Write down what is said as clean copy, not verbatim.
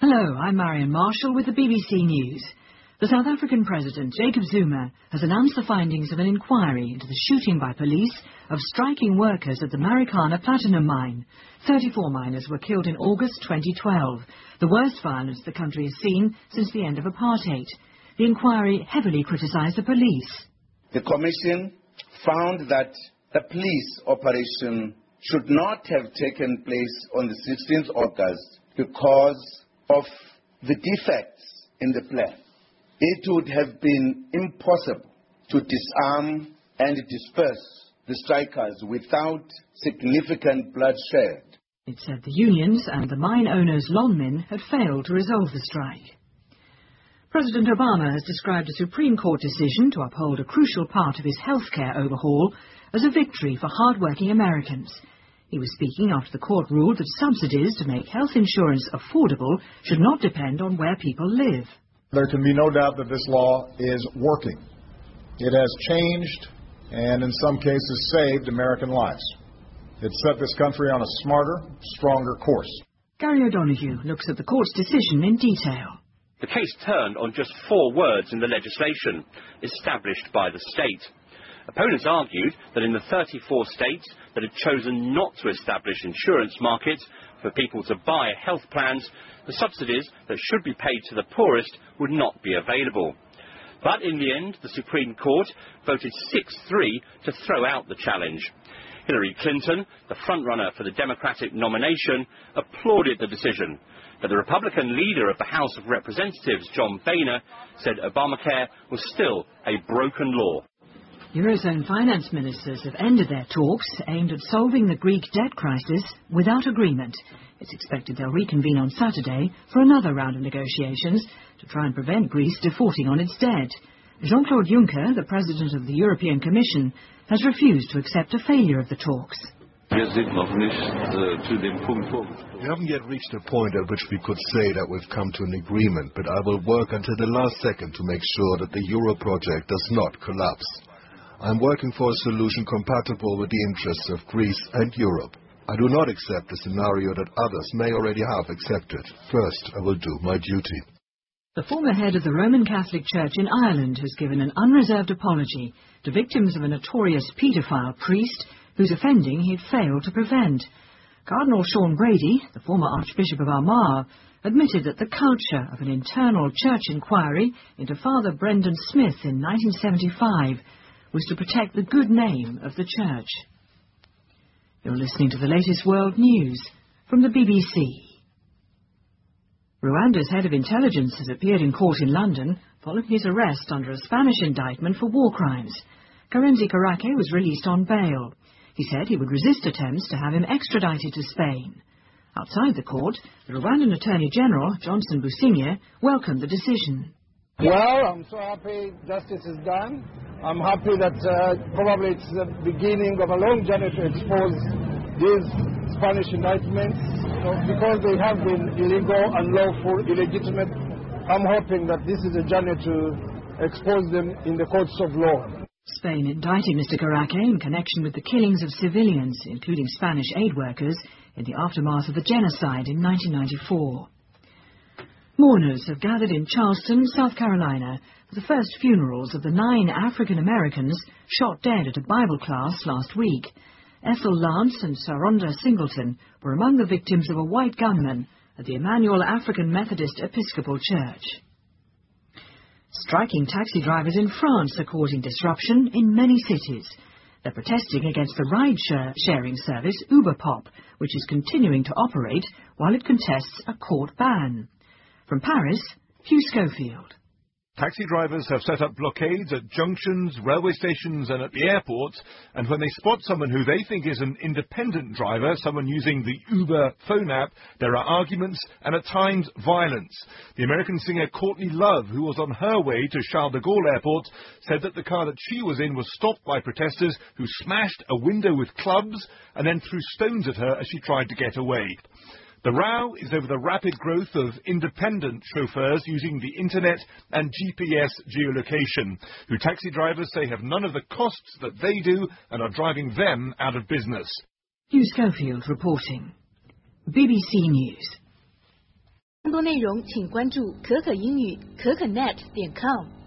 Hello, I'm Marion Marshall with the BBC News. The South African President, Jacob Zuma, has announced the findings of an inquiry into the shooting by police of striking workers at the Marikana platinum mine. 34 miners were killed in August 2012, the worst violence the country has seen since the end of apartheid. The inquiry heavily criticised the police. The Commission found that the police operation should not have taken place on the 16th August because of the defects in the plan. It would have been impossible to disarm and disperse the strikers without significant bloodshed. It said the unions and the mine owners' longmen had failed to resolve the strike. President Obama has described a Supreme Court decision to uphold a crucial part of his healthcare overhaul as a victory for hard-working Americans. He was speaking after the court ruled that subsidies to make health insurance affordable should not depend on where people live. There can be no doubt that this law is working. It has changed and in some cases saved American lives. It set this country on a smarter, stronger course. Gary O'Donoghue looks at the court's decision in detail. The case turned on just 4 words in the legislation, established by the state. Opponents argued that in the 34 states that had chosen not to establish insurance markets for people to buy health plans, the subsidies that should be paid to the poorest would not be available. But in the end, the Supreme Court voted 6-3 to throw out the challenge. Hillary Clinton, the frontrunner for the Democratic nomination, applauded the decision. But the Republican leader of the House of Representatives, John Boehner, said Obamacare was still a broken law. Eurozone finance ministers have ended their talks aimed at solving the Greek debt crisis without agreement. It's expected they'll reconvene on Saturday for another round of negotiations to try and prevent Greece defaulting on its debt. Jean-Claude Juncker, the President of the European Commission, has refused to accept a failure of the talks. We haven't yet reached a point at which we could say that we've come to an agreement, but I will work until the last second to make sure that the Euro project does not collapse. I'm working for a solution compatible with the interests of Greece and Europe. I do not accept a scenario that others may already have accepted. First, I will do my duty. The former head of the Roman Catholic Church in Ireland has given an unreserved apology to victims of a notorious paedophile priest whose offending he had failed to prevent. Cardinal Sean Brady, the former Archbishop of Armagh, admitted that the culture of an internal church inquiry into Father Brendan Smith in 1975 was to protect the good name of the church. You're listening to the latest world news from the BBC. Rwanda's head of intelligence has appeared in court in London following his arrest under a Spanish indictment for war crimes. Karenzi Karake was released on bail. He said he would resist attempts to have him extradited to Spain. Outside the court, the Rwandan Attorney General, Johnson Businge, welcomed the decision. Well, I'm so happy justice is done. I'm happy that probably it's the beginning of a long journey to expose these Spanish indictments, because they have been illegal, unlawful, illegitimate. I'm hoping that this is a journey to expose them in the courts of law. Spain indicted Mr. Karake in connection with the killings of civilians, including Spanish aid workers, in the aftermath of the genocide in 1994. Mourners have gathered in Charleston, South Carolina, for the first funerals of the 9 African Americans shot dead at a Bible class last week. Ethel Lance and Saronda Singleton were among the victims of a white gunman at the Emmanuel African Methodist Episcopal Church. Striking taxi drivers in France are causing disruption in many cities. They're protesting against the ride-sharing service Uberpop, which is continuing to operate while it contests a court ban. From Paris, Hugh Schofield. Taxi drivers have set up blockades at junctions, railway stations and at the airports, and when they spot someone who they think is an independent driver, someone using the Uber phone app, there are arguments and at times violence. The American singer Courtney Love, who was on her way to Charles de Gaulle Airport, said that the car that she was in was stopped by protesters who smashed a window with clubs and then threw stones at her as she tried to get away. The row is over the rapid growth of independent chauffeurs using the internet and GPS geolocation, who taxi drivers say have none of the costs that they do and are driving them out of business. Hugh Schofield reporting. BBC News. 更多内容请关注可可英语可可net.com。